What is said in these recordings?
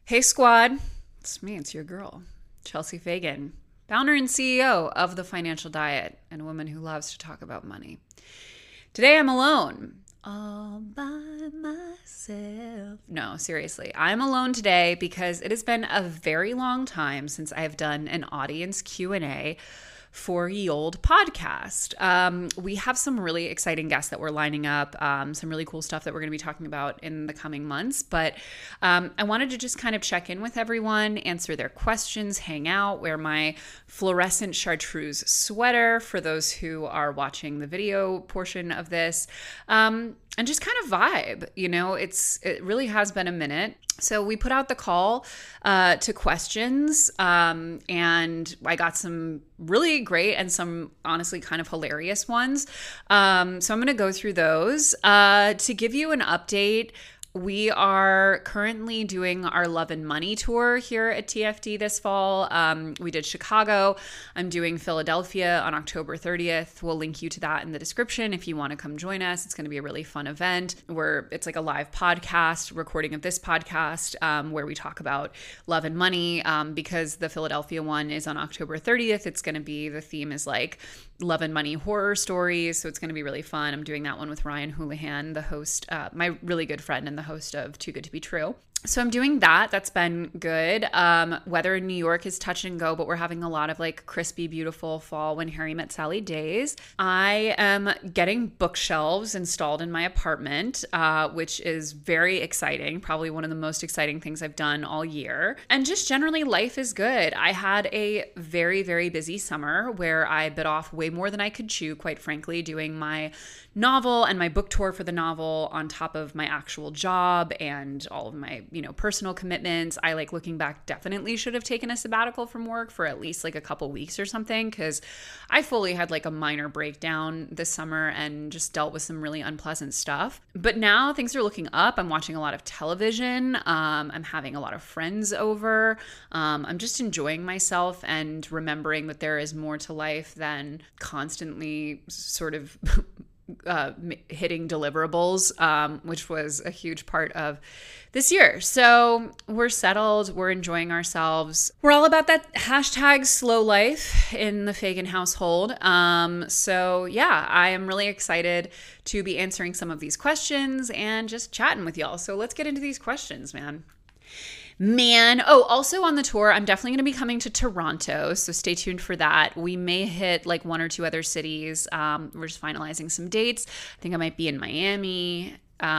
Hey squad, it's me, it's your girl, Chelsea Fagan, founder and CEO of The Financial Diet and a woman who loves to talk about money. Today I'm alone, all by myself. No, seriously, I'm alone today because it has been a very long time since I have done an audience Q&A for ye old podcast. We have some really exciting guests that we're lining up, some really cool stuff that we're going to be talking about in the coming months. But I wanted to just kind of check in with everyone, answer their questions, hang out, wear my fluorescent chartreuse sweater for those who are watching the video portion of this, and just kind of vibe. You know, it really has been a minute. So we put out the call to questions, and I got some really great and some honestly kind of hilarious ones. So I'm going to go through those. To give you an update, we are currently doing our Love and Money tour here at TFD this fall. We did Chicago. I'm doing Philadelphia on October 30th. We'll link you to that in the description if you want to come join us. It's going to be a really fun event where it's like a live podcast, recording of this podcast, where we talk about love and money. Because the Philadelphia one is on October 30th, it's going to be, the theme is like love and money horror stories. So it's going to be really fun. I'm doing that one with Ryan Houlihan, the host, my really good friend and the host of Too Good to Be True. So I'm doing that. That's been good. Weather in New York is touch and go, but we're having a lot of like crispy, beautiful fall When Harry Met Sally days. I am getting bookshelves installed in my apartment, which is very exciting. Probably one of the most exciting things I've done all year. And just generally life is good. I had a very, very busy summer where I bit off way more than I could chew, quite frankly, doing my novel and my book tour for the novel on top of my actual job and all of my, personal commitments. I, like, looking back, definitely should have taken a sabbatical from work for at least like a couple weeks or something, because I fully had like a minor breakdown this summer and just dealt with some really unpleasant stuff. But now things are looking up. I'm watching a lot of television. I'm having a lot of friends over. I'm just enjoying myself and remembering that there is more to life than constantly sort of hitting deliverables, which was a huge part of this year. So we're settled. We're enjoying ourselves. We're all about that hashtag slow life in the Fagan household. So yeah, I am really excited to be answering some of these questions and just chatting with y'all. So let's get into these questions, man. Oh, also on the tour, I'm definitely going to be coming to Toronto, so stay tuned for that. We may hit like one or two other cities. We're just finalizing some dates. I think I might be in Miami.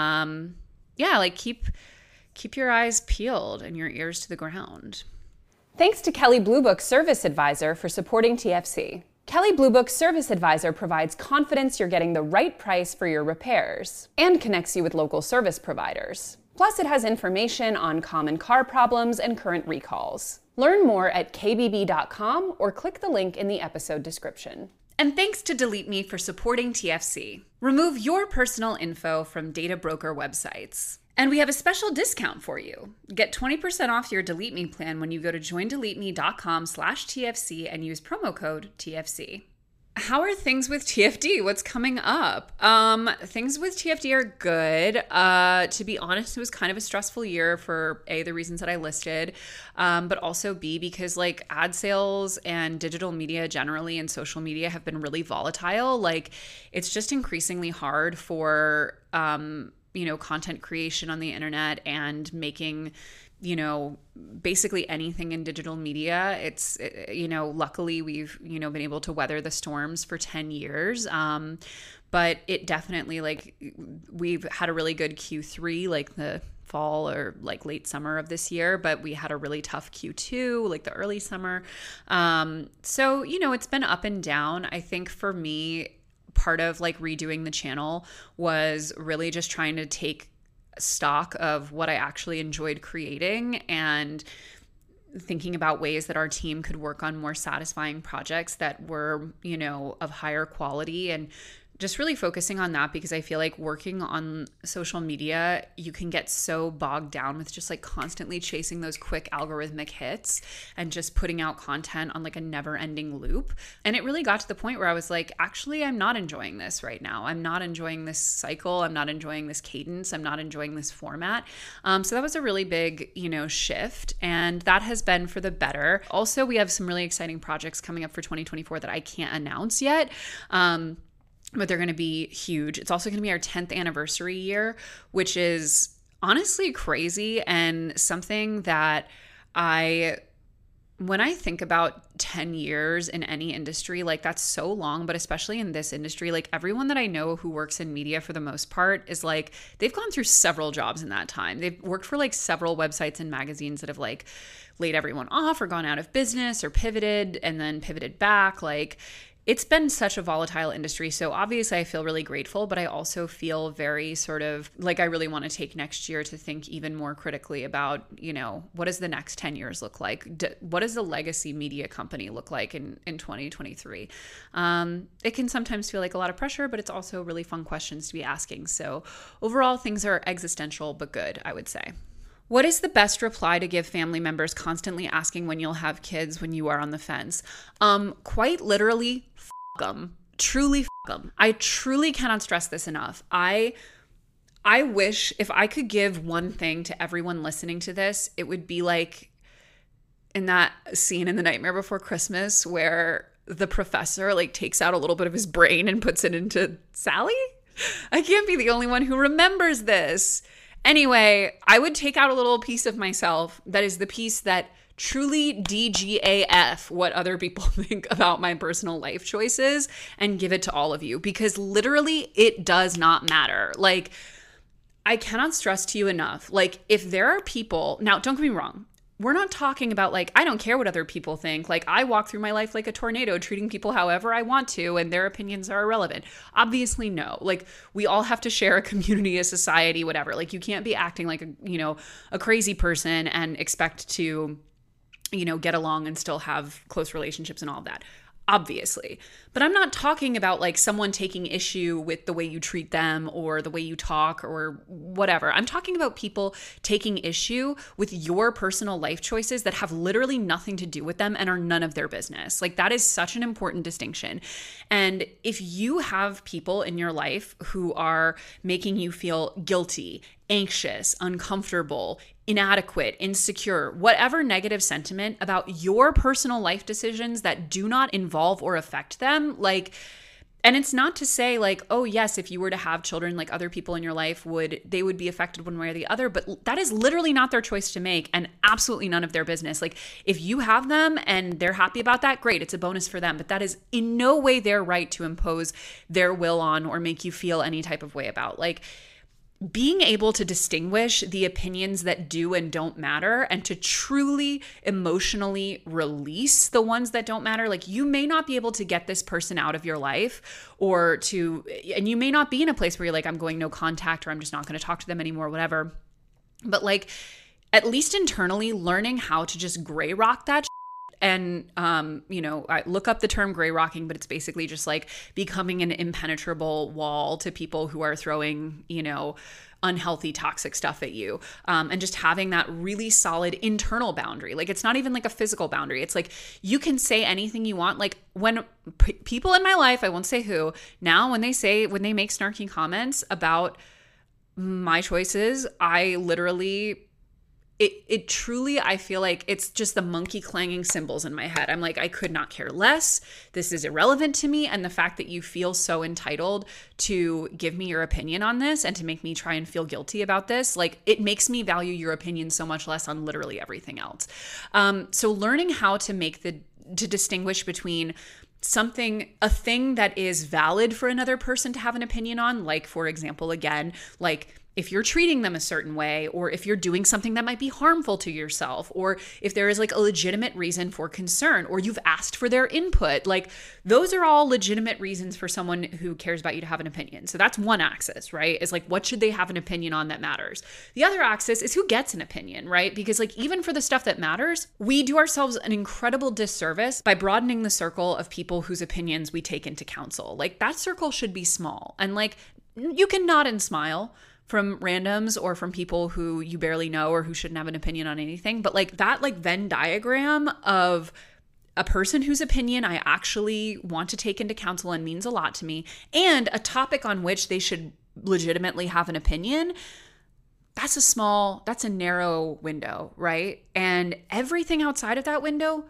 Keep your eyes peeled and your ears to the ground. Thanks to Kelley Blue Book Service Advisor for supporting TFC. Kelley Blue Book Service Advisor provides confidence you're getting the right price for your repairs and connects you with local service providers. Plus, it has information on common car problems and current recalls. Learn more at kbb.com or click the link in the episode description. And thanks to Delete Me for supporting TFC. Remove your personal info from data broker websites. And we have a special discount for you. Get 20% off your Delete Me plan when you go to joindeleteme.com/TFC and use promo code TFC. How are things with TFD? What's coming up? Things with TFD are good. To be honest, it was kind of a stressful year for A, the reasons that I listed, but also B, because like ad sales and digital media generally and social media have been really volatile. Like, it's just increasingly hard for, content creation on the internet and making, basically anything in digital media. It's, luckily we've, been able to weather the storms for 10 years. But it definitely, like, we've had a really good Q3, like the fall or like late summer of this year, but we had a really tough Q2, like the early summer. So, it's been up and down. I think for me, part of like redoing the channel was really just trying to take stock of what I actually enjoyed creating and thinking about ways that our team could work on more satisfying projects that were, of higher quality and just really focusing on that, because I feel like working on social media, you can get so bogged down with just like constantly chasing those quick algorithmic hits and just putting out content on like a never ending loop. And it really got to the point where I was like, actually, I'm not enjoying this right now. I'm not enjoying this cycle. I'm not enjoying this cadence. I'm not enjoying this format. So that was a really big, shift. And that has been for the better. Also, we have some really exciting projects coming up for 2024 that I can't announce yet. But they're going to be huge. It's also going to be our 10th anniversary year, which is honestly crazy, and something that when I think about 10 years in any industry, like that's so long, but especially in this industry, like everyone that I know who works in media for the most part is like, they've gone through several jobs in that time. They've worked for like several websites and magazines that have like laid everyone off or gone out of business or pivoted and then pivoted back. Like, it's been such a volatile industry. So obviously I feel really grateful, but I also feel very sort of like I really want to take next year to think even more critically about, what does the next 10 years look like? What does the legacy media company look like in 2023? It can sometimes feel like a lot of pressure, but it's also really fun questions to be asking. So overall, things are existential, but good, I would say. What is the best reply to give family members constantly asking when you'll have kids when you are on the fence? Quite literally, f*** them. Truly f*** them. I truly cannot stress this enough. I wish if I could give one thing to everyone listening to this, it would be like in that scene in The Nightmare Before Christmas where the professor like takes out a little bit of his brain and puts it into Sally. I can't be the only one who remembers this. Anyway, I would take out a little piece of myself that is the piece that truly DGAF what other people think about my personal life choices and give it to all of you, because literally it does not matter. Like, I cannot stress to you enough. Like, if there are people, now don't get me wrong, we're not talking about like, I don't care what other people think. Like, I walk through my life like a tornado, treating people however I want to, and their opinions are irrelevant. Obviously, no. Like, we all have to share a community, a society, whatever. Like, you can't be acting like a crazy person and expect to, get along and still have close relationships and all of that. Obviously. But I'm not talking about like someone taking issue with the way you treat them or the way you talk or whatever. I'm talking about people taking issue with your personal life choices that have literally nothing to do with them and are none of their business. Like, that is such an important distinction. And if you have people in your life who are making you feel guilty, anxious, uncomfortable, inadequate, insecure, whatever negative sentiment about your personal life decisions that do not involve or affect them, like, and it's not to say like, oh yes, if you were to have children, like other people in your life would be affected one way or the other, but that is literally not their choice to make and absolutely none of their business. Like, if you have them and they're happy about that, great, it's a bonus for them, but that is in no way their right to impose their will on or make you feel any type of way about. Like, being able to distinguish the opinions that do and don't matter and to truly emotionally release the ones that don't matter. Like, you may not be able to get this person out of your life and you may not be in a place where you're like, I'm going no contact or I'm just not going to talk to them anymore, whatever. But like, at least internally learning how to just gray rock that and, I look up the term gray rocking, but it's basically just like becoming an impenetrable wall to people who are throwing, unhealthy, toxic stuff at you. And just having that really solid internal boundary. Like, it's not even like a physical boundary. It's like, you can say anything you want. Like, when people in my life, I won't say who, now when they make snarky comments about my choices, I literally... It truly, I feel like it's just the monkey clanging cymbals in my head. I'm like, I could not care less. This is irrelevant to me. And the fact that you feel so entitled to give me your opinion on this and to make me try and feel guilty about this, like, it makes me value your opinion so much less on literally everything else. So learning how to to distinguish between a thing that is valid for another person to have an opinion on, like, for example, again, like, if you're treating them a certain way, or if you're doing something that might be harmful to yourself, or if there is like a legitimate reason for concern, or you've asked for their input. Like those are all legitimate reasons for someone who cares about you to have an opinion. So that's one axis, right? Is like, what should they have an opinion on that matters? The other axis is who gets an opinion, right? Because like even for the stuff that matters, we do ourselves an incredible disservice by broadening the circle of people whose opinions we take into counsel. Like that circle should be small. And like you can nod and smile from randoms or from people who you barely know or who shouldn't have an opinion on anything. But like that like Venn diagram of a person whose opinion I actually want to take into counsel and means a lot to me, and a topic on which they should legitimately have an opinion, that's a narrow window, right? And everything outside of that window,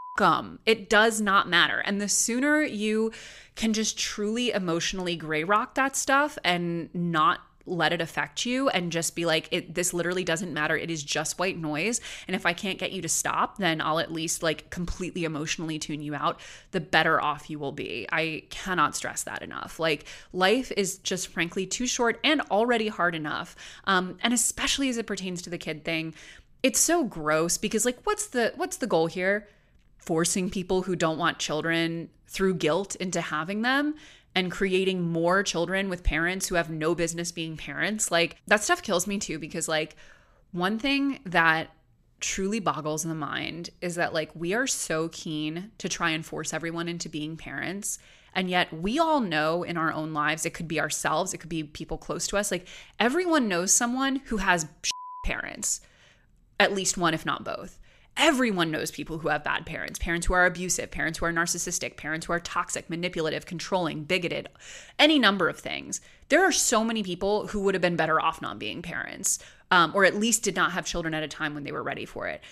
it does not matter. And the sooner you can just truly emotionally gray rock that stuff and not let it affect you and just be like, this literally doesn't matter. It is just white noise. And if I can't get you to stop, then I'll at least like completely emotionally tune you out, the better off you will be. I cannot stress that enough. Like life is just frankly too short and already hard enough. And especially as it pertains to the kid thing, it's so gross because like, what's the goal here? Forcing people who don't want children through guilt into having them, and creating more children with parents who have no business being parents. Like that stuff kills me too, because like one thing that truly boggles the mind is that like we are so keen to try and force everyone into being parents. And yet we all know in our own lives, it could be ourselves, it could be people close to us. Like everyone knows someone who has parents, at least one, if not both. Everyone knows people who have bad parents, parents who are abusive, parents who are narcissistic, parents who are toxic, manipulative, controlling, bigoted, any number of things. There are so many people who would have been better off not being parents, or at least did not have children at a time when they were ready for it.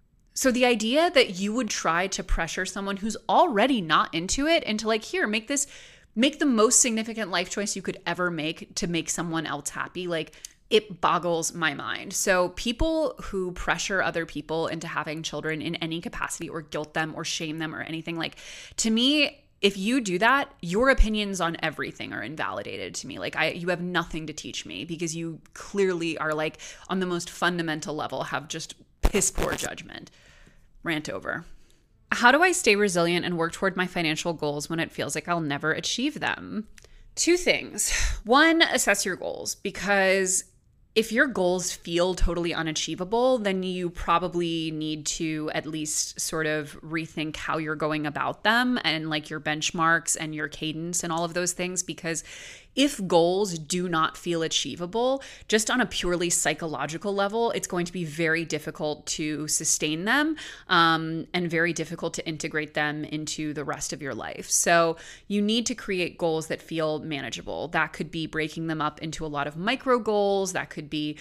So the idea that you would try to pressure someone who's already not into it into like, here, make the most significant life choice you could ever make to make someone else happy, like, it boggles my mind. So people who pressure other people into having children in any capacity or guilt them or shame them or anything, like, to me, if you do that, your opinions on everything are invalidated to me. Like you have nothing to teach me because you clearly are like on the most fundamental level have just piss poor judgment. Rant over. How do I stay resilient and work toward my financial goals when it feels like I'll never achieve them? Two things. One, assess your goals, because if your goals feel totally unachievable, then you probably need to at least sort of rethink how you're going about them and like your benchmarks and your cadence and all of those things. Because if goals do not feel achievable, just on a purely psychological level, it's going to be very difficult to sustain them and very difficult to integrate them into the rest of your life. So you need to create goals that feel manageable. That could be breaking them up into a lot of micro goals. That could be,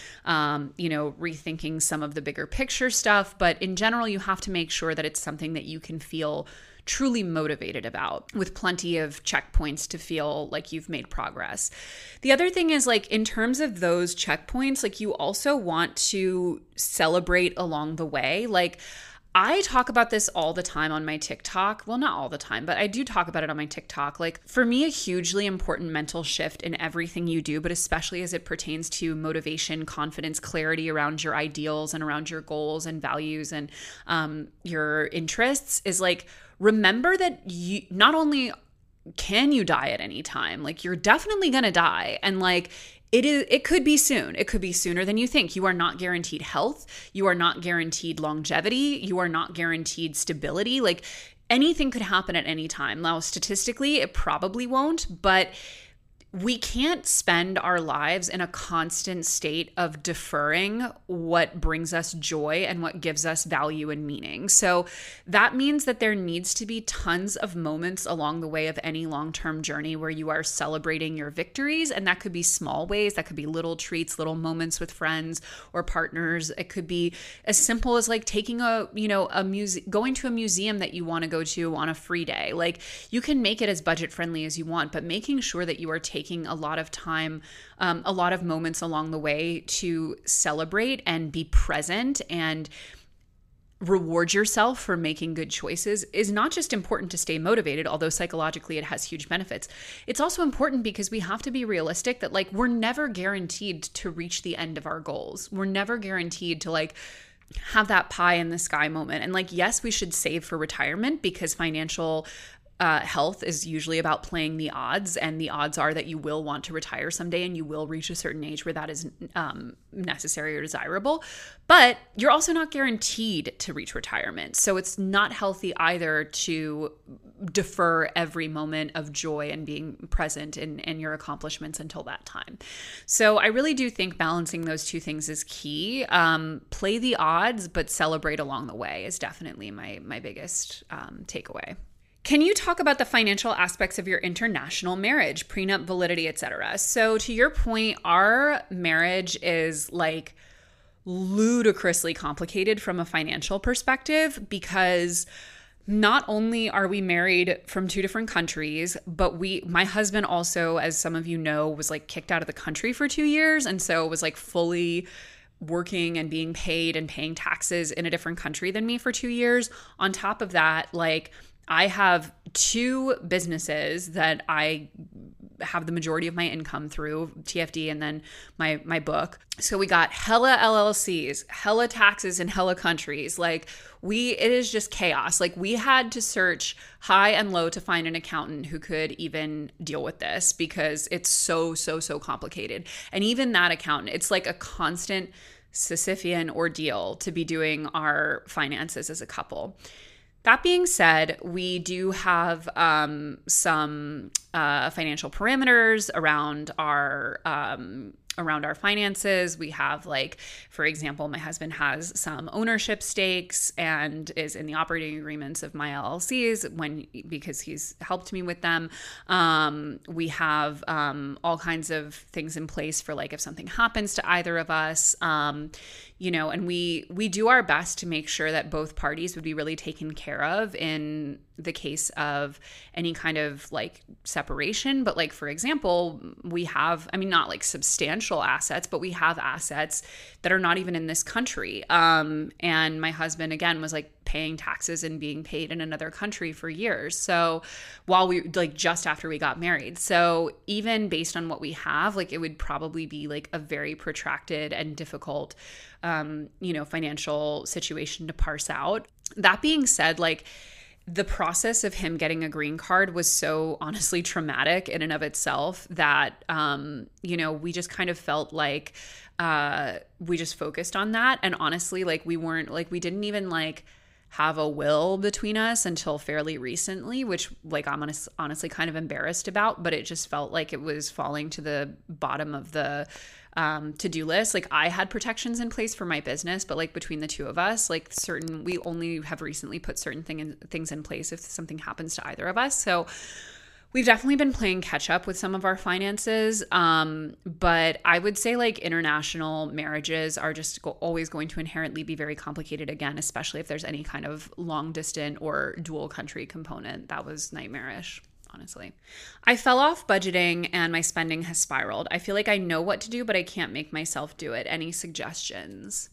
rethinking some of the bigger picture stuff. But in general, you have to make sure that it's something that you can feel truly motivated about, with plenty of checkpoints to feel like you've made progress. The other thing is, like, in terms of those checkpoints, like, you also want to celebrate along the way. Like, I talk about this all the time on my TikTok. Well, not all the time, but I do talk about it on my TikTok. Like, for me, a hugely important mental shift in everything you do, but especially as it pertains to motivation, confidence, clarity around your ideals and around your goals and values and your interests, is like, remember that you not only can you die at any time, like, you're definitely gonna die, and like, it could be soon. It could be sooner than you think. You are not guaranteed health. You are not guaranteed longevity. You are not guaranteed stability. Like, anything could happen at any time. Now, statistically, it probably won't, but we can't spend our lives in a constant state of deferring what brings us joy and what gives us value and meaning. So that means that there needs to be tons of moments along the way of any long-term journey where you are celebrating your victories. And that could be small ways. That could be little treats, little moments with friends or partners. It could be as simple as like taking going to a museum that you want to go to on a free day. Like, you can make it as budget friendly as you want, but making sure that you are taking a lot of time, a lot of moments along the way to celebrate and be present and reward yourself for making good choices is not just important to stay motivated, although psychologically it has huge benefits. It's also important because we have to be realistic that like we're never guaranteed to reach the end of our goals. We're never guaranteed to like have that pie in the sky moment. And like, yes, we should save for retirement because financial health is usually about playing the odds, and the odds are that you will want to retire someday and you will reach a certain age where that is necessary or desirable. But you're also not guaranteed to reach retirement. So it's not healthy either to defer every moment of joy and being present in your accomplishments until that time. So I really do think balancing those two things is key. Play the odds, but celebrate along the way is definitely my biggest takeaway. Can you talk about the financial aspects of your international marriage, prenup, validity, etc.? So to your point, our marriage is like ludicrously complicated from a financial perspective because not only are we married from two different countries, but my husband also, as some of you know, was like kicked out of the country for 2 years. And so was like fully working and being paid and paying taxes in a different country than me for 2 years. On top of that, like I have 2 businesses that I have the majority of my income through, TFD and then my book. So we got hella LLCs, hella taxes in hella countries. Like it is just chaos. Like we had to search high and low to find an accountant who could even deal with this because it's so complicated. And even that accountant, it's like a constant Sisyphean ordeal to be doing our finances as a couple. That being said, we do have some financial parameters around our finances. We have, like, for example, my husband has some ownership stakes and is in the operating agreements of my LLCs because he's helped me with them. We have all kinds of things in place for like if something happens to either of us. And we do our best to make sure that both parties would be really taken care of in the case of any kind of like separation. But like, for example, we have, not like substantial assets, but we have assets that are not even in this country. And my husband, again, was like paying taxes and being paid in another country for years. So while we like just after we got married. So even based on what we have, like it would probably be like a very protracted and difficult financial situation to parse out. That being said, like the process of him getting a green card was so honestly traumatic in and of itself that, we just kind of felt like we just focused on that. And honestly, like we didn't even like have a will between us until fairly recently, which like I'm honestly kind of embarrassed about, but it just felt like it was falling to the bottom of the to-do list. Like I had protections in place for my business, but like between the two of us, like we only have recently put certain things in place if something happens to either of us. So we've definitely been playing catch up with some of our finances. But I would say like international marriages are just always going to inherently be very complicated again, especially if there's any kind of long distance or dual country component. That was nightmarish. Honestly, I fell off budgeting and my spending has spiraled. I feel like I know what to do, but I can't make myself do it. Any suggestions?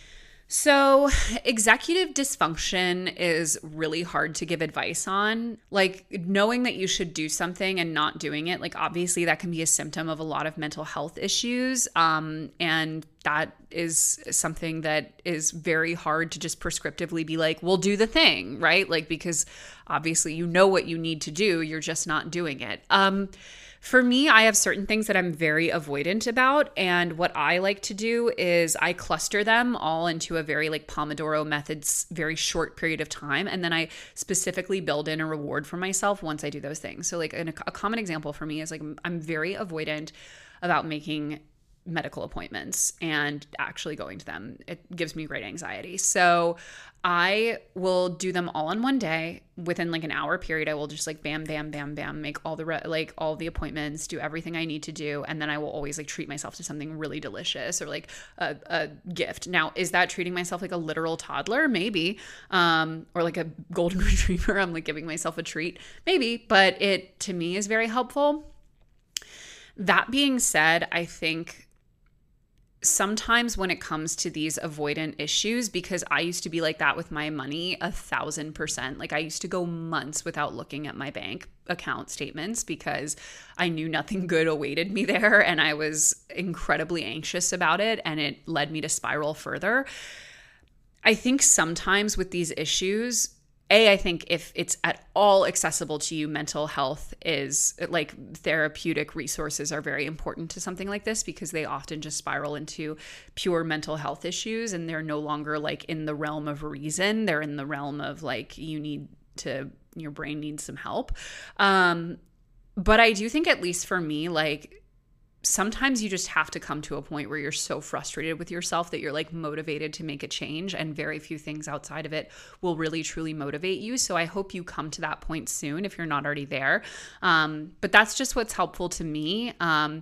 So executive dysfunction is really hard to give advice on. Like knowing that you should do something and not doing it, like obviously that can be a symptom of a lot of mental health issues. And that is something that is very hard to just prescriptively be like, well, do the thing, right? Like, because obviously you know what you need to do, you're just not doing it. For me, I have certain things that I'm very avoidant about. And what I like to do is I cluster them all into a very like Pomodoro methods, very short period of time. And then I specifically build in a reward for myself once I do those things. So like a common example for me is like, I'm very avoidant about making medical appointments and actually going to them. It gives me great anxiety. So I will do them all in one day. Within like an hour period, I will just like bam, bam, bam, bam, make all the appointments, do everything I need to do. And then I will always like treat myself to something really delicious or like a gift. Now, is that treating myself like a literal toddler? Maybe. Or like a golden retriever. I'm like giving myself a treat. Maybe. But it to me is very helpful. That being said, I think sometimes when it comes to these avoidant issues, because I used to be like that with my money 1,000%. Like I used to go months without looking at my bank account statements because I knew nothing good awaited me there, and I was incredibly anxious about it, and it led me to spiral further. I think sometimes with these issues, I think if it's at all accessible to you, mental health is like therapeutic resources are very important to something like this, because they often just spiral into pure mental health issues, and they're no longer like in the realm of reason. They're in the realm of like, your brain needs some help. But I do think, at least for me, like, sometimes you just have to come to a point where you're so frustrated with yourself that you're like motivated to make a change, and very few things outside of it will really truly motivate you. So I hope you come to that point soon if you're not already there. But that's just what's helpful to me.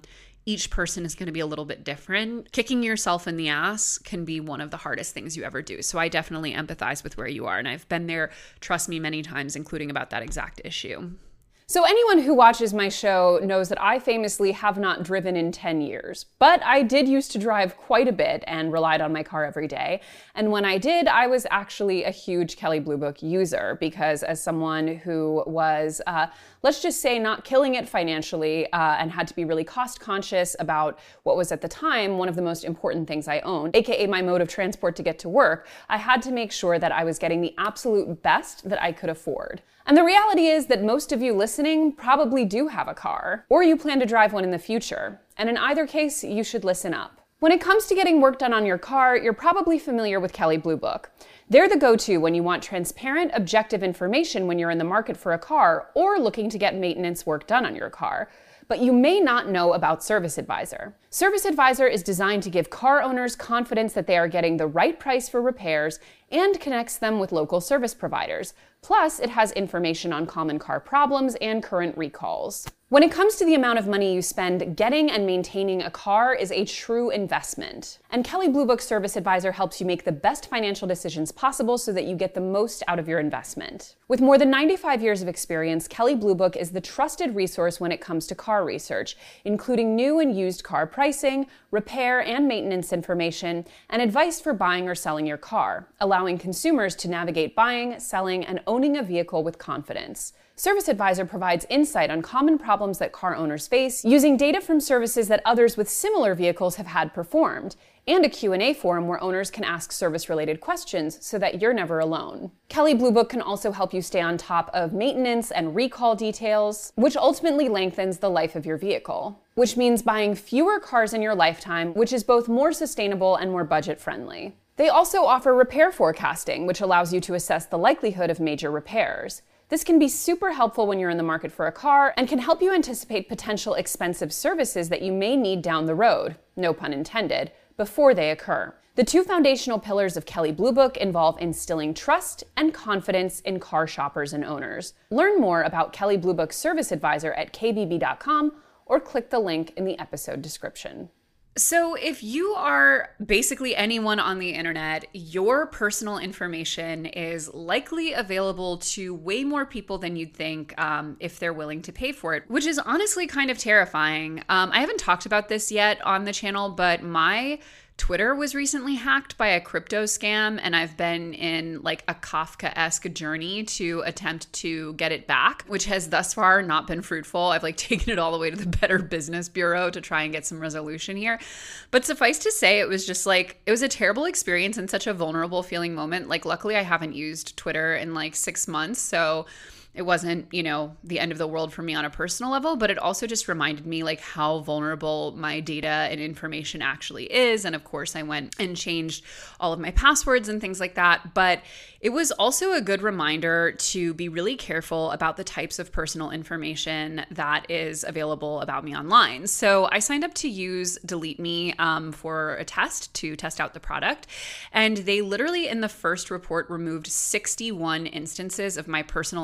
Each person is going to be a little bit different. Kicking yourself in the ass can be one of the hardest things you ever do. So I definitely empathize with where you are, and I've been there, trust me, many times, including about that exact issue. So anyone who watches my show knows that I famously have not driven in 10 years, but I did used to drive quite a bit and relied on my car every day. And when I did, I was actually a huge Kelley Blue Book user, because as someone who was, let's just say, not killing it financially and had to be really cost conscious about what was at the time one of the most important things I owned, aka my mode of transport to get to work, I had to make sure that I was getting the absolute best that I could afford. And the reality is that most of you listening probably do have a car, or you plan to drive one in the future. And in either case, you should listen up. When it comes to getting work done on your car, you're probably familiar with Kelley Blue Book. They're the go-to when you want transparent, objective information when you're in the market for a car or looking to get maintenance work done on your car. But you may not know about Service Advisor. Service Advisor is designed to give car owners confidence that they are getting the right price for repairs and connects them with local service providers. Plus, it has information on common car problems and current recalls. When it comes to the amount of money you spend, getting and maintaining a car is a true investment. And Kelley Blue Book Service Advisor helps you make the best financial decisions possible so that you get the most out of your investment. With more than 95 years of experience, Kelley Blue Book is the trusted resource when it comes to car research, including new and used car pricing, repair and maintenance information, and advice for buying or selling your car, allowing consumers to navigate buying, selling, and owning a vehicle with confidence. Service Advisor provides insight on common problems that car owners face, using data from services that others with similar vehicles have had performed, and a Q&A forum where owners can ask service-related questions so that you're never alone. Kelley Blue Book can also help you stay on top of maintenance and recall details, which ultimately lengthens the life of your vehicle, which means buying fewer cars in your lifetime, which is both more sustainable and more budget-friendly. They also offer repair forecasting, which allows you to assess the likelihood of major repairs. This can be super helpful when you're in the market for a car and can help you anticipate potential expensive services that you may need down the road, no pun intended, before they occur. The two foundational pillars of Kelley Blue Book involve instilling trust and confidence in car shoppers and owners. Learn more about Kelley Blue Book Service Advisor at kbb.com or click the link in the episode description. So if you are basically anyone on the internet, your personal information is likely available to way more people than you'd think if they're willing to pay for it, which is honestly kind of terrifying. I haven't talked about this yet on the channel, but my Twitter was recently hacked by a crypto scam, and I've been in like a Kafka-esque journey to attempt to get it back, which has thus far not been fruitful. I've like taken it all the way to the Better Business Bureau to try and get some resolution here. But suffice to say, it was just like, it was a terrible experience and such a vulnerable feeling moment. Like, luckily I haven't used Twitter in like 6 months, so it wasn't, the end of the world for me on a personal level, but it also just reminded me like how vulnerable my data and information actually is. And of course I went and changed all of my passwords and things like that. But it was also a good reminder to be really careful about the types of personal information that is available about me online. So I signed up to use Delete Me for a test to test out the product. And they literally in the first report removed 61 instances of my personal information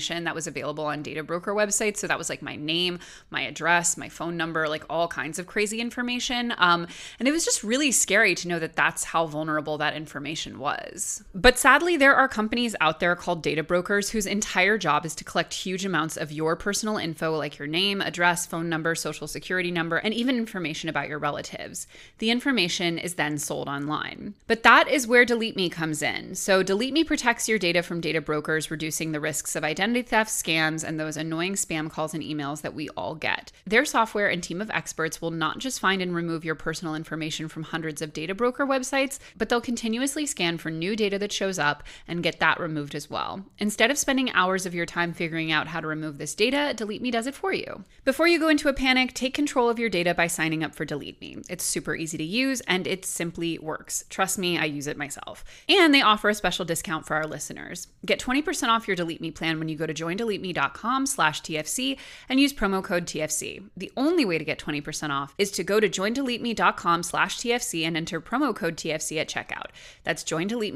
information that was available on data broker websites. So that was like my name, my address, my phone number, like all kinds of crazy information. And it was just really scary to know that that's how vulnerable that information was. But sadly, there are companies out there called data brokers whose entire job is to collect huge amounts of your personal info, like your name, address, phone number, social security number, and even information about your relatives. The information is then sold online. But that is where Delete Me comes in. So Delete Me protects your data from data brokers, reducing the risks of identity theft, scams, and those annoying spam calls and emails that we all get. Their software and team of experts will not just find and remove your personal information from hundreds of data broker websites, but they'll continuously scan for new data that shows up and get that removed as well. Instead of spending hours of your time figuring out how to remove this data, Delete Me does it for you. Before you go into a panic, take control of your data by signing up for Delete Me. It's super easy to use and it simply works. Trust me, I use it myself. And they offer a special discount for our listeners. Get 20% off your Delete Me plan when you go to joindeleteme.com/TFC and use promo code TFC. The only way to get 20% off is to go to joindeleteme.com/TFC and enter promo code TFC at checkout. That's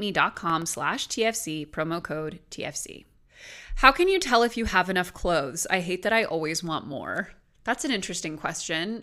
joindeleteme.com/TFC, promo code TFC. How can you tell if you have enough clothes? I hate that I always want more. That's an interesting question.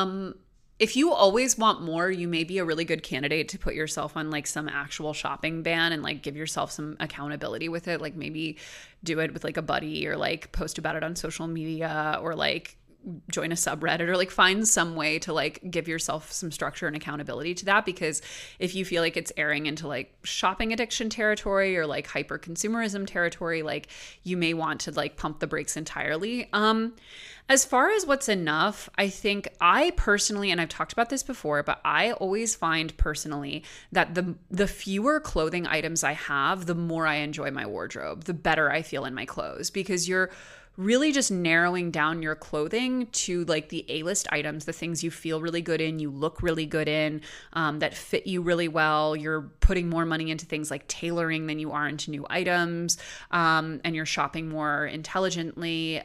If you always want more, you may be a really good candidate to put yourself on like some actual shopping ban and like give yourself some accountability with it. Like maybe do it with like a buddy or like post about it on social media or like join a subreddit or like find some way to like give yourself some structure and accountability to that. Because if you feel like it's airing into like shopping addiction territory or like hyper consumerism territory, like you may want to like pump the brakes entirely. As far as what's enough, I think I personally, and I've talked about this before, but I always find personally that the fewer clothing items I have, the more I enjoy my wardrobe, the better I feel in my clothes, because you're really just narrowing down your clothing to like the A-list items, the things you feel really good in, you look really good in, that fit you really well. You're putting more money into things like tailoring than you are into new items, and you're shopping more intelligently.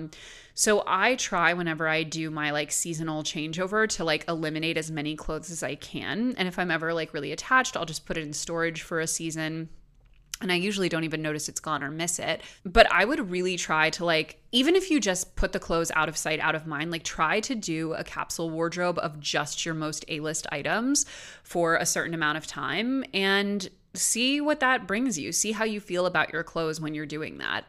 So I try whenever I do my like seasonal changeover to like eliminate as many clothes as I can. And if I'm ever like really attached, I'll just put it in storage for a season. And I usually don't even notice it's gone or miss it. But I would really try to like, even if you just put the clothes out of sight, out of mind, like try to do a capsule wardrobe of just your most A-list items for a certain amount of time and see what that brings you. See how you feel about your clothes when you're doing that.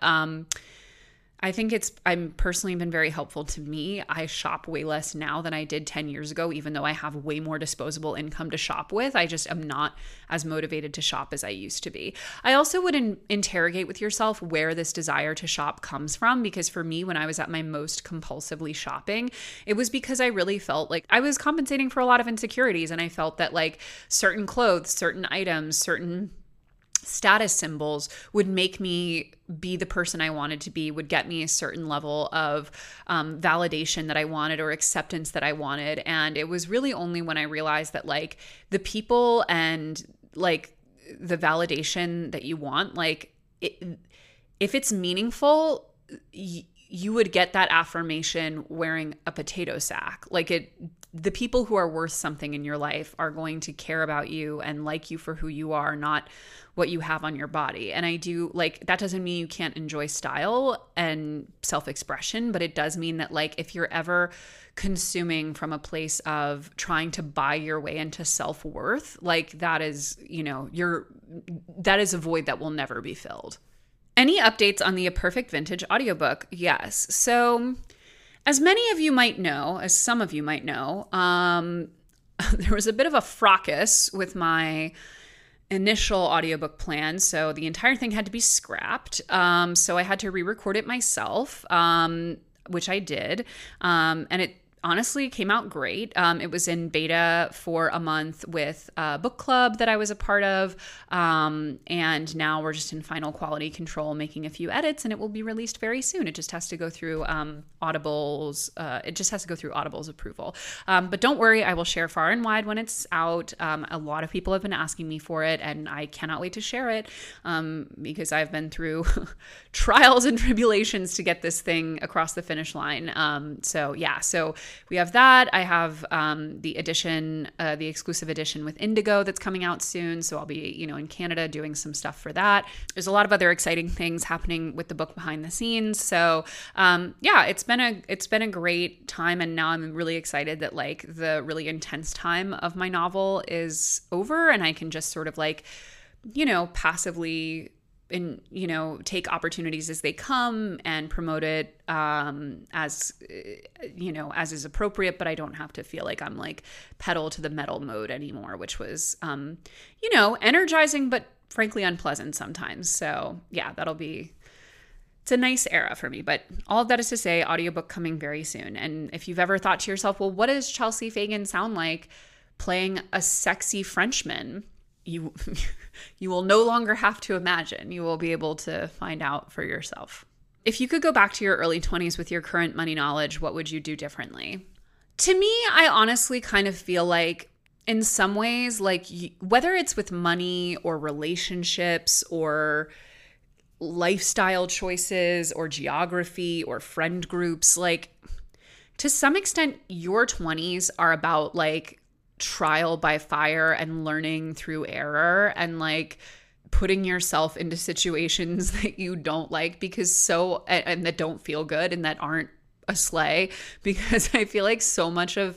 I think I'm personally been very helpful to me. I shop way less now than I did 10 years ago, even though I have way more disposable income to shop with. I just am not as motivated to shop as I used to be. I also would interrogate with yourself where this desire to shop comes from, because for me, when I was at my most compulsively shopping, it was because I really felt like I was compensating for a lot of insecurities, and I felt that like certain clothes, certain items, certain status symbols would make me be the person I wanted to be, would get me a certain level of validation that I wanted or acceptance that I wanted. And it was really only when I realized that like the people and like the validation that you want, like if it's meaningful, you would get that affirmation wearing a potato sack. The people who are worth something in your life are going to care about you and like you for who you are, not what you have on your body. And I do like, that doesn't mean you can't enjoy style and self-expression, but it does mean that like, if you're ever consuming from a place of trying to buy your way into self-worth, like that is, that is a void that will never be filled. Any updates on the A Perfect Vintage audiobook? Yes. So as many of you might know, as some of you might know, there was a bit of a fracas with my initial audiobook plan. So the entire thing had to be scrapped. So I had to re-record it myself, which I did. And it honestly came out great. It was in beta for a month with a book club that I was a part of. And now we're just in final quality control, making a few edits, and it will be released very soon. It just has to go through Audible's approval. But don't worry, I will share far and wide when it's out. A lot of people have been asking me for it, and I cannot wait to share it because I've been through trials and tribulations to get this thing across the finish line. So we have that. I have the exclusive edition with Indigo that's coming out soon. So I'll be, in Canada doing some stuff for that. There's a lot of other exciting things happening with the book behind the scenes. So it's been a great time. And now I'm really excited that like the really intense time of my novel is over and I can just sort of like, passively take opportunities as they come and promote it as is appropriate, but I don't have to feel like I'm like pedal to the metal mode anymore, which was, energizing, but frankly unpleasant sometimes. So yeah, it's a nice era for me. But all of that is to say, audiobook coming very soon. And if you've ever thought to yourself, well, what does Chelsea Fagan sound like playing a sexy Frenchman? You will no longer have to imagine. You will be able to find out for yourself. If you could go back to your early 20s with your current money knowledge, what would you do differently? To me, I honestly kind of feel like in some ways, like whether it's with money or relationships or lifestyle choices or geography or friend groups, like to some extent, your 20s are about like trial by fire and learning through error and like putting yourself into situations that you don't like and that don't feel good and that aren't a sleigh, because I feel like so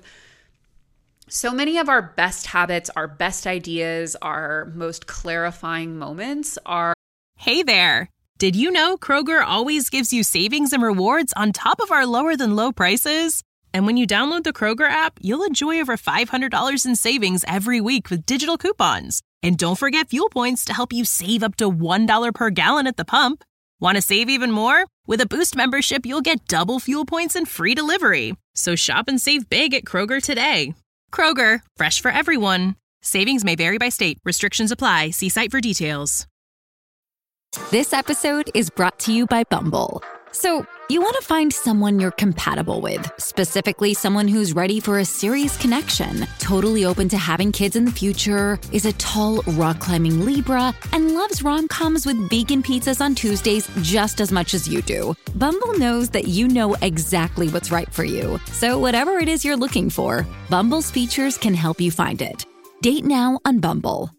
many of our best habits, our best ideas, our most clarifying moments are. Hey there. Did you know Kroger always gives you savings and rewards on top of our lower than low prices? And when you download the Kroger app, you'll enjoy over $500 in savings every week with digital coupons. And don't forget fuel points to help you save up to $1 per gallon at the pump. Want to save even more? With a Boost membership, you'll get double fuel points and free delivery. So shop and save big at Kroger today. Kroger, fresh for everyone. Savings may vary by state. Restrictions apply. See site for details. This episode is brought to you by Bumble. So, you want to find someone you're compatible with, specifically someone who's ready for a serious connection, totally open to having kids in the future, is a tall, rock-climbing Libra, and loves rom-coms with vegan pizzas on Tuesdays just as much as you do. Bumble knows that you know exactly what's right for you. So whatever it is you're looking for, Bumble's features can help you find it. Date now on Bumble.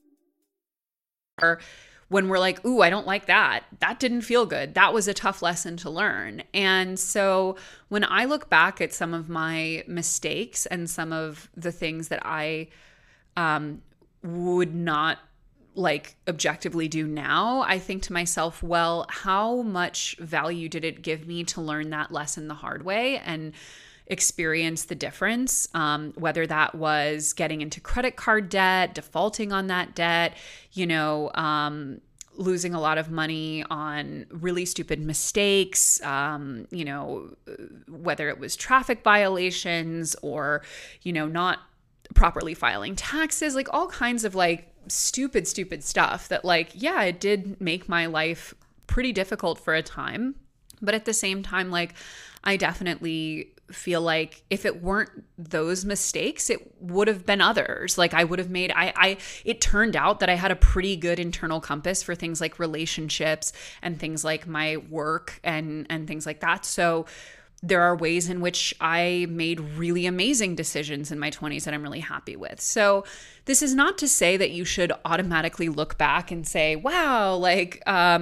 When we're like, ooh, I don't like that. That didn't feel good. That was a tough lesson to learn. And so when I look back at some of my mistakes and some of the things that I would not like objectively do now, I think to myself, well, how much value did it give me to learn that lesson the hard way and experience the difference, whether that was getting into credit card debt, defaulting on that debt, losing a lot of money on really stupid mistakes, whether it was traffic violations or, not properly filing taxes, like all kinds of like stupid stuff that like, yeah, it did make my life pretty difficult for a time. But at the same time, like I definitely feel like if it weren't those mistakes, it would have been others. Like I would have made, it turned out that I had a pretty good internal compass for things like relationships and things like my work and things like that. So there are ways in which I made really amazing decisions in my 20s that I'm really happy with. So this is not to say that you should automatically look back and say, wow, like,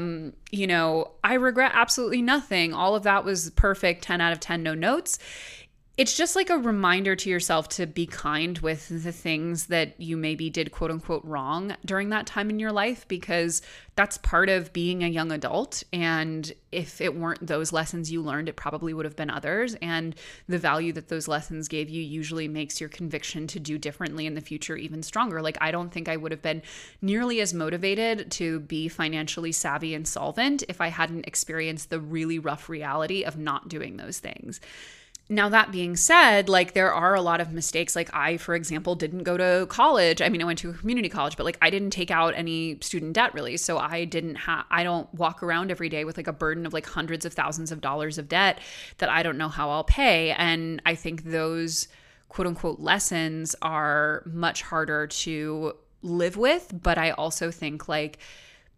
I regret absolutely nothing. All of that was perfect, 10 out of 10, no notes. It's just like a reminder to yourself to be kind with the things that you maybe did quote unquote wrong during that time in your life, because that's part of being a young adult. And if it weren't those lessons you learned, it probably would have been others. And the value that those lessons gave you usually makes your conviction to do differently in the future even stronger. Like, I don't think I would have been nearly as motivated to be financially savvy and solvent if I hadn't experienced the really rough reality of not doing those things. Now, that being said, like there are a lot of mistakes. Like I, for example, didn't go to college. I mean, I went to a community college, but like I didn't take out any student debt really. So I don't walk around every day with like a burden of like hundreds of thousands of dollars of debt that I don't know how I'll pay. And I think those quote unquote lessons are much harder to live with. But I also think like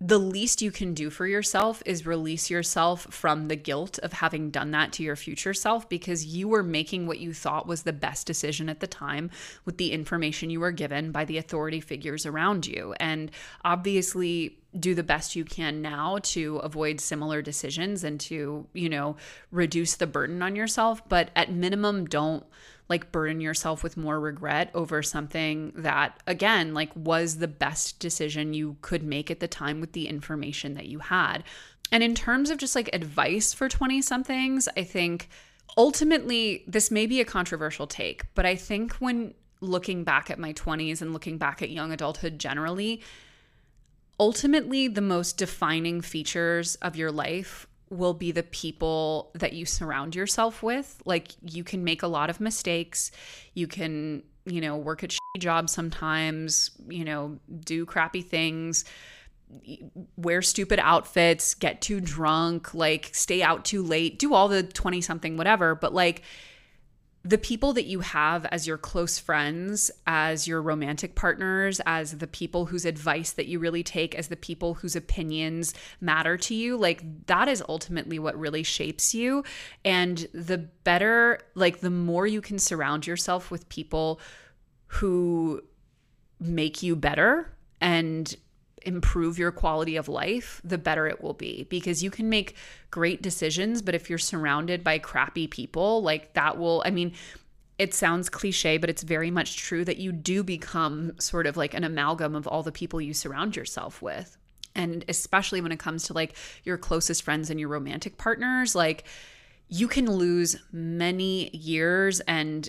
the least you can do for yourself is release yourself from the guilt of having done that to your future self, because you were making what you thought was the best decision at the time with the information you were given by the authority figures around you. And obviously do the best you can now to avoid similar decisions and to, reduce the burden on yourself. But at minimum, don't burden yourself with more regret over something that, again, was the best decision you could make at the time with the information that you had. And in terms of just advice for 20 somethings, I think ultimately this may be a controversial take, but I think when looking back at my 20s and looking back at young adulthood generally, ultimately the most defining features of your life will be the people that you surround yourself with. You can make a lot of mistakes. You can, work at shitty jobs sometimes, do crappy things, wear stupid outfits, get too drunk, stay out too late, do all the 20-something whatever. But the people that you have as your close friends, as your romantic partners, as the people whose advice that you really take, as the people whose opinions matter to you, that is ultimately what really shapes you. And the better, the more you can surround yourself with people who make you better and improve your quality of life, the better it will be, because you can make great decisions, but if you're surrounded by crappy people, that will, it sounds cliche, but it's very much true that you do become sort of an amalgam of all the people you surround yourself with. And especially when it comes to your closest friends and your romantic partners, you can lose many years and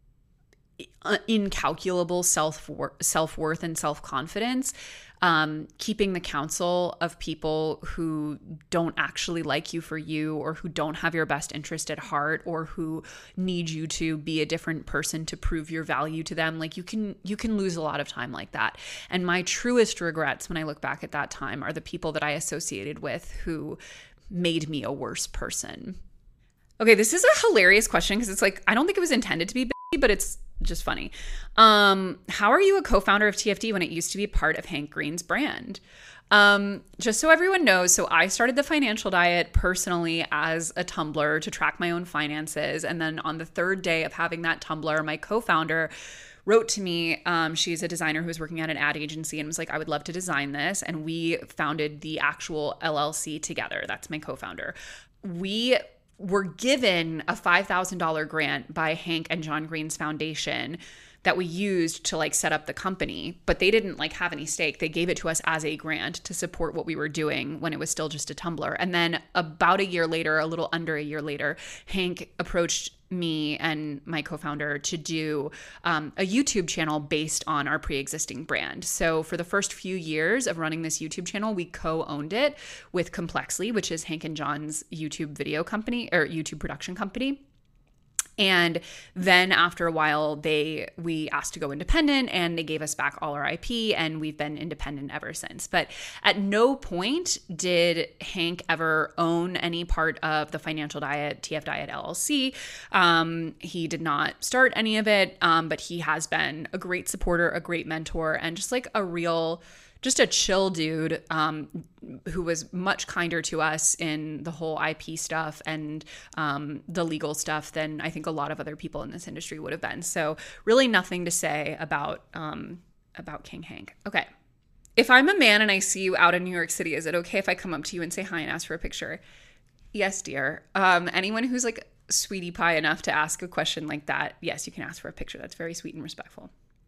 incalculable self-worth and self-confidence keeping the counsel of people who don't actually like you for you, or who don't have your best interest at heart, or who need you to be a different person to prove your value to them. You can lose a lot of time like that. And my truest regrets when I look back at that time are the people that I associated with who made me a worse person. Okay, this is a hilarious question because it's I don't think it was intended to be bitchy, but it's just funny. How are you a co-founder of TFD when it used to be part of Hank Green's brand? Just so everyone knows, so I started the Financial Diet personally as a Tumblr to track my own finances. And then on the third day of having that Tumblr, my co-founder wrote to me. She's a designer who was working at an ad agency and was I would love to design this. And we founded the actual LLC together. That's my co-founder. We were given a $5,000 grant by Hank and John Green's foundation that we used to set up the company, but they didn't have any stake. They gave it to us as a grant to support what we were doing when it was still just a Tumblr. And then about a year later, a little under a year later, Hank approached me and my co-founder to do a YouTube channel based on our pre-existing brand. So for the first few years of running this YouTube channel, we co-owned it with Complexly, which is Hank and John's YouTube video company or YouTube production company. And then after a while, we asked to go independent, and they gave us back all our IP, and we've been independent ever since. But at no point did Hank ever own any part of the Financial Diet, TF Diet LLC. He did not start any of it, but he has been a great supporter, a great mentor, and just just a chill dude who was much kinder to us in the whole IP stuff and the legal stuff than I think a lot of other people in this industry would have been. So really nothing to say about King Hank. Okay. If I'm a man and I see you out in New York City, is it okay if I come up to you and say hi and ask for a picture? Yes, dear. Anyone who's sweetie pie enough to ask a question like that, yes, you can ask for a picture. That's very sweet and respectful.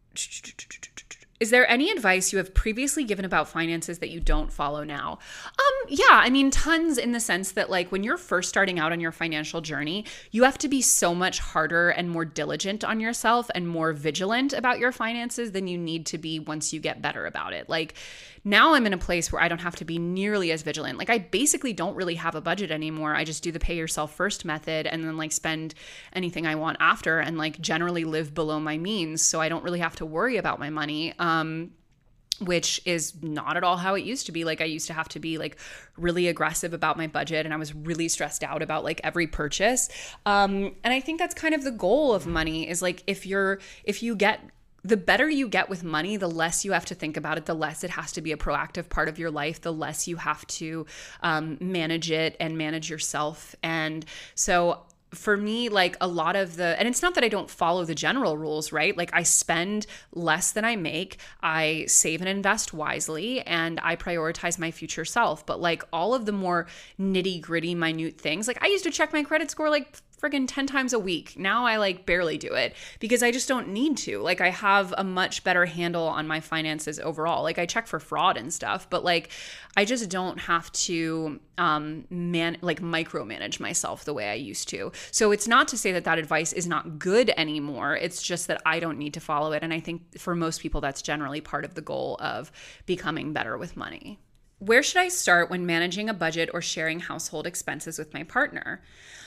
Is there any advice you have previously given about finances that you don't follow now? Yeah, tons, in the sense that when you're first starting out on your financial journey, you have to be so much harder and more diligent on yourself and more vigilant about your finances than you need to be once you get better about it. Now I'm in a place where I don't have to be nearly as vigilant. I basically don't really have a budget anymore. I just do the pay yourself first method and then spend anything I want after and generally live below my means. So I don't really have to worry about my money. Which is not at all how it used to be. I used to have to be really aggressive about my budget, and I was really stressed out about every purchase. And I think that's kind of the goal of money is if you get the better you get with money, the less you have to think about it, the less it has to be a proactive part of your life, the less you have to manage it and manage yourself. And so for me, like a lot of and it's not that I don't follow the general rules, right? Like I spend less than I make, I save and invest wisely, and I prioritize my future self. But like all of the more nitty gritty, minute things, like I used to check my credit score like friggin' 10 times a week. Now I like barely do it because I just don't need to. Like I have a much better handle on my finances overall. Like I check for fraud and stuff, but like I just don't have to micromanage myself the way I used to. So it's not to say that that advice is not good anymore. It's just that I don't need to follow it. And I think for most people, that's generally part of the goal of becoming better with money. Where should I start when managing a budget or sharing household expenses with my partner?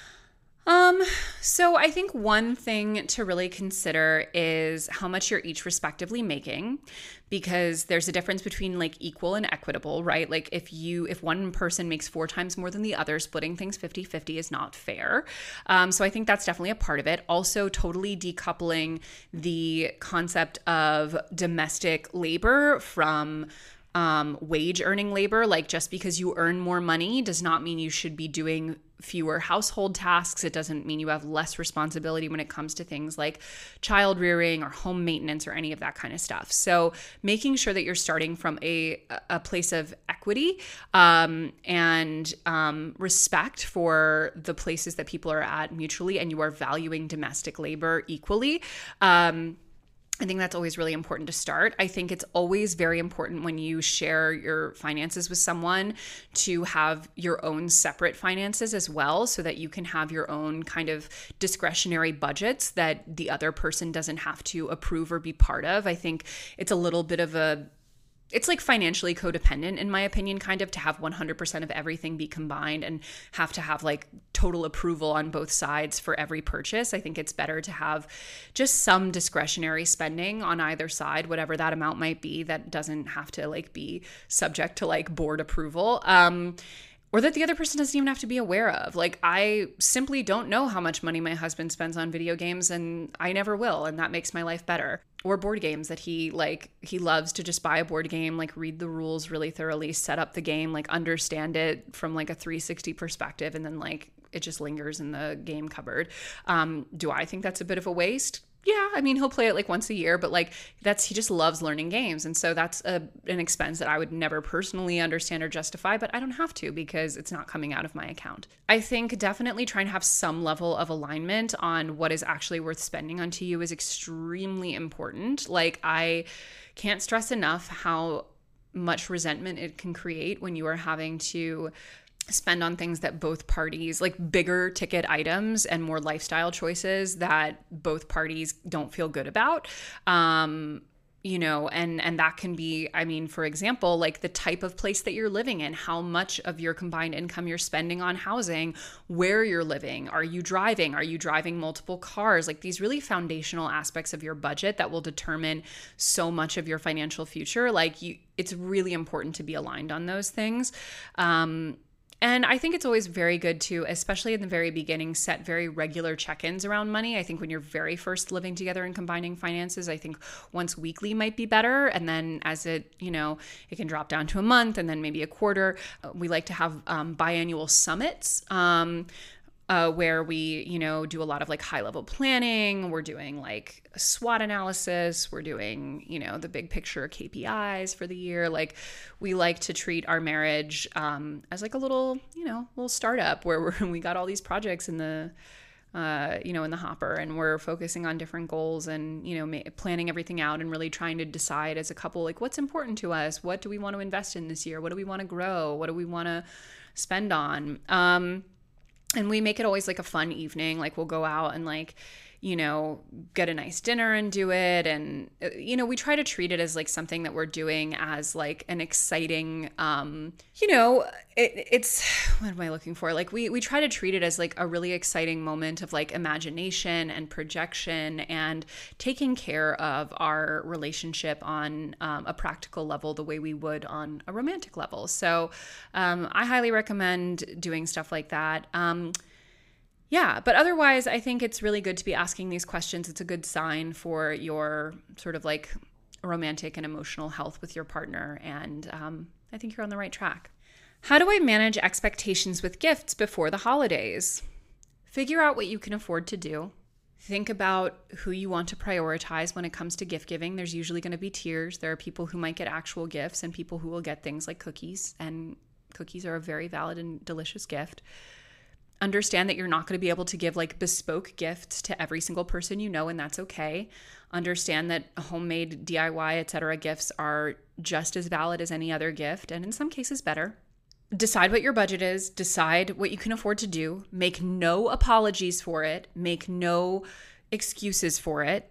So I think one thing to really consider is how much you're each respectively making, because there's a difference between like equal and equitable, right? Like if one person makes 4 times more than the other, splitting things 50-50 is not fair. So I think that's definitely a part of it. Also, totally decoupling the concept of domestic labor from wage earning labor. Like just because you earn more money does not mean you should be doing fewer household tasks. It doesn't mean you have less responsibility when it comes to things like child rearing or home maintenance or any of that kind of stuff. So making sure that you're starting from a place of equity and respect for the places that people are at mutually, and you are valuing domestic labor equally. I think that's always really important to start. I think it's always very important when you share your finances with someone to have your own separate finances as well, so that you can have your own kind of discretionary budgets that the other person doesn't have to approve or be part of. I think it's a little bit of it's like financially codependent, in my opinion, kind of to have 100% of everything be combined and have to have like total approval on both sides for every purchase. I think it's better to have just some discretionary spending on either side, whatever that amount might be, that doesn't have to like be subject to like board approval. Or that the other person doesn't even have to be aware of. Like, I simply don't know how much money my husband spends on video games, and I never will, and that makes my life better. Or board games that he loves to just buy a board game, like read the rules really thoroughly, set up the game, like understand it from like a 360 perspective, and then like it just lingers in the game cupboard. Do I think that's a bit of a waste? Yeah, I mean, he'll play it like once a year, but like he just loves learning games. And so that's an expense that I would never personally understand or justify, but I don't have to because it's not coming out of my account. I think definitely trying to have some level of alignment on what is actually worth spending onto you is extremely important. Like, I can't stress enough how much resentment it can create when you are having to spend on things that both parties, like bigger ticket items and more lifestyle choices that both parties don't feel good about. You know, and that can be, I mean, for example, like the type of place that you're living in, how much of your combined income you're spending on housing, where you're living, are you driving multiple cars? Like these really foundational aspects of your budget that will determine so much of your financial future. Like it's really important to be aligned on those things. And I think it's always very good to, especially in the very beginning, set very regular check-ins around money. I think when you're very first living together and combining finances, I think once weekly might be better. And then as it can drop down to a month and then maybe a quarter. We like to have biannual summits where we, do a lot of like high level planning. We're doing like a SWOT analysis. We're doing, the big picture KPIs for the year. Like we like to treat our marriage as like a little startup where we got all these projects in the in the hopper, and we're focusing on different goals and, planning everything out and really trying to decide as a couple, like what's important to us? What do we want to invest in this year? What do we want to grow? What do we want to spend on? And we make it always like a fun evening. Like we'll go out and like, get a nice dinner and do it. And, we try to treat it as like something that we're doing as like an exciting, it's, what am I looking for? Like we try to treat it as like a really exciting moment of like imagination and projection and taking care of our relationship on a practical level the way we would on a romantic level. So I highly recommend doing stuff like that. Yeah, but otherwise, I think it's really good to be asking these questions. It's a good sign for your sort of like romantic and emotional health with your partner. And I think you're on the right track. How do I manage expectations with gifts before the holidays? Figure out what you can afford to do. Think about who you want to prioritize when it comes to gift giving. There's usually going to be tiers. There are people who might get actual gifts and people who will get things like cookies. And cookies are a very valid and delicious gift. Understand that you're not going to be able to give like bespoke gifts to every single person you know, and that's okay. Understand that homemade, DIY, etc. gifts are just as valid as any other gift, and in some cases better. Decide what your budget is. Decide what you can afford to do. Make no apologies for it. Make no excuses for it.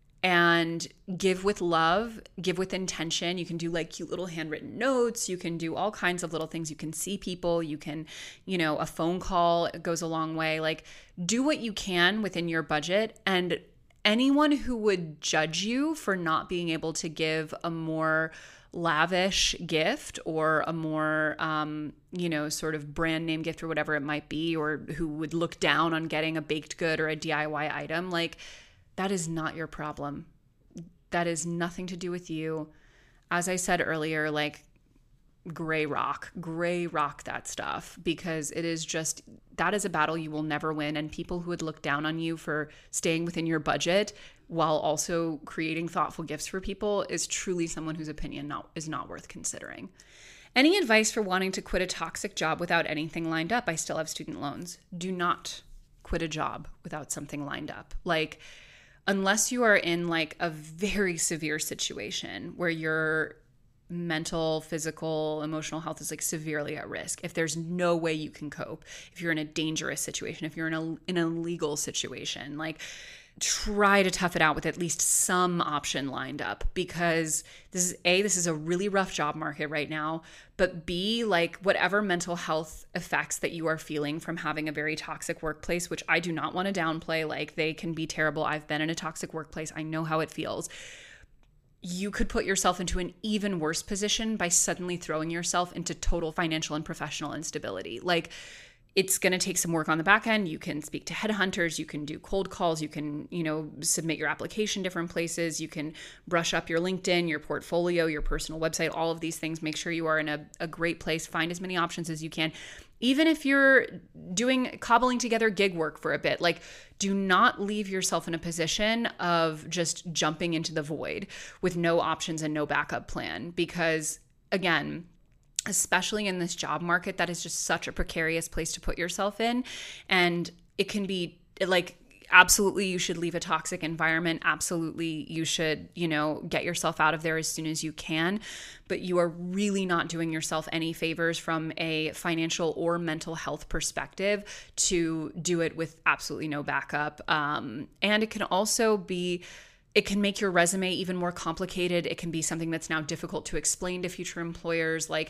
And give with love, give with intention. You can do like cute little handwritten notes. You can do all kinds of little things. You can see people. You can, a phone call goes a long way. Like, do what you can within your budget. And anyone who would judge you for not being able to give a more lavish gift or a more, sort of brand name gift or whatever it might be, or who would look down on getting a baked good or a DIY item, like, that is not your problem. That is nothing to do with you. As I said earlier, like, gray rock that stuff, because it is just, that is a battle you will never win. And people who would look down on you for staying within your budget while also creating thoughtful gifts for people is truly someone whose opinion is not worth considering. Any advice for wanting to quit a toxic job without anything lined up? I still have student loans. Do not quit a job without something lined up. Like, unless you are in like a very severe situation where your mental, physical, emotional health is like severely at risk, if there's no way you can cope, if you're in a dangerous situation, if you're in a legal situation, like, try to tough it out with at least some option lined up, because this is a really rough job market right now, but B, like, whatever mental health effects that you are feeling from having a very toxic workplace, which I do not want to downplay, like, they can be terrible. I've been in a toxic workplace. I know how it feels. You could put yourself into an even worse position by suddenly throwing yourself into total financial and professional instability. Like, it's going to take some work on the back end. You can speak to headhunters. You can do cold calls. You can, submit your application different places. You can brush up your LinkedIn, your portfolio, your personal website, all of these things. Make sure you are in a great place. Find as many options as you can. Even if you're cobbling together gig work for a bit, like, do not leave yourself in a position of just jumping into the void with no options and no backup plan. Because again, especially in this job market, that is just such a precarious place to put yourself in. And it can be like, absolutely, you should leave a toxic environment. Absolutely, you should, get yourself out of there as soon as you can. But you are really not doing yourself any favors from a financial or mental health perspective to do it with absolutely no backup. And it can also be, it can make your resume even more complicated. It can be something that's now difficult to explain to future employers. Like,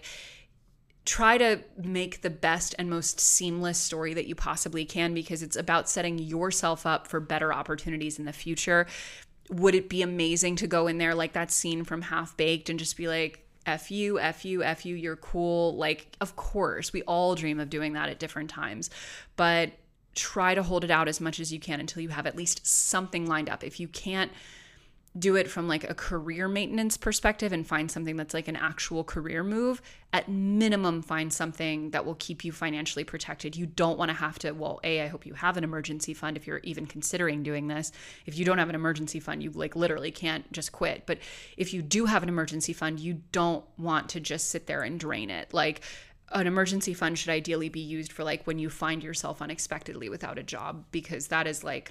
try to make the best and most seamless story that you possibly can, because it's about setting yourself up for better opportunities in the future. Would it be amazing to go in there like that scene from Half Baked and just be like, F you, F you, F you, you're cool? Like, of course, we all dream of doing that at different times. But try to hold it out as much as you can until you have at least something lined up. If you can't do it from like a career maintenance perspective and find something that's like an actual career move, at minimum find something that will keep you financially protected. You don't want to have to, I hope you have an emergency fund if you're even considering doing this. If you don't have an emergency fund, you like literally can't just quit. But if you do have an emergency fund, you don't want to just sit there and drain it. Like, an emergency fund should ideally be used for like when you find yourself unexpectedly without a job, because that is like,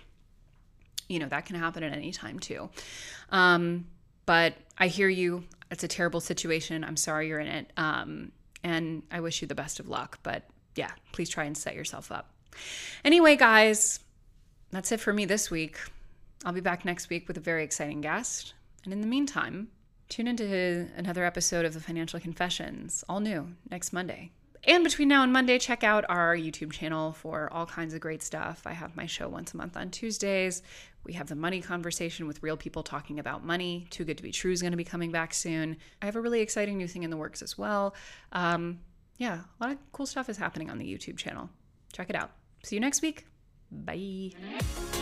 that can happen at any time too. But I hear you. It's a terrible situation. I'm sorry you're in it. And I wish you the best of luck. But yeah, please try and set yourself up. Anyway, guys, that's it for me this week. I'll be back next week with a very exciting guest. And in the meantime, tune into another episode of The Financial Confessions, all new next Monday. And between now and Monday, check out our YouTube channel for all kinds of great stuff. I have my show once a month on Tuesdays. We have the money conversation with real people talking about money. Too Good to Be True is going to be coming back soon. I have a really exciting new thing in the works as well. A lot of cool stuff is happening on the YouTube channel. Check it out. See you next week. Bye.